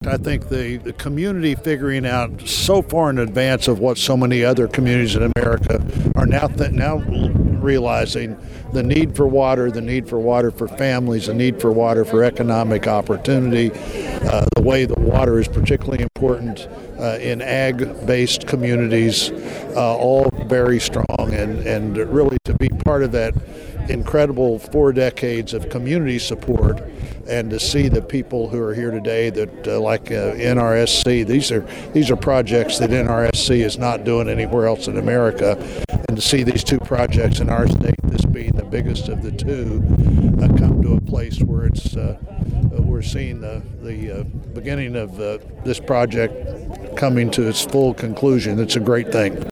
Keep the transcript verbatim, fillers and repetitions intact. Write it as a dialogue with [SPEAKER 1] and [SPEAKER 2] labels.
[SPEAKER 1] I think the, the community figuring out so far in advance of what so many other communities in America are now th- now realizing the need for water, the need for water for families, the need for water for economic opportunity, uh, the way that water is particularly important uh, in ag-based communities, uh, all very strong, and, and really to be part of that incredible four decades of community support, and to see the people who are here today that uh, like uh, N R S C, these are these are projects that N R S C is not doing anywhere else in America, and to see these two projects in our state, this being the biggest of the two, uh, come to a place where it's uh, we're seeing the, the uh, beginning of uh, this project coming to its full conclusion. It's a great thing.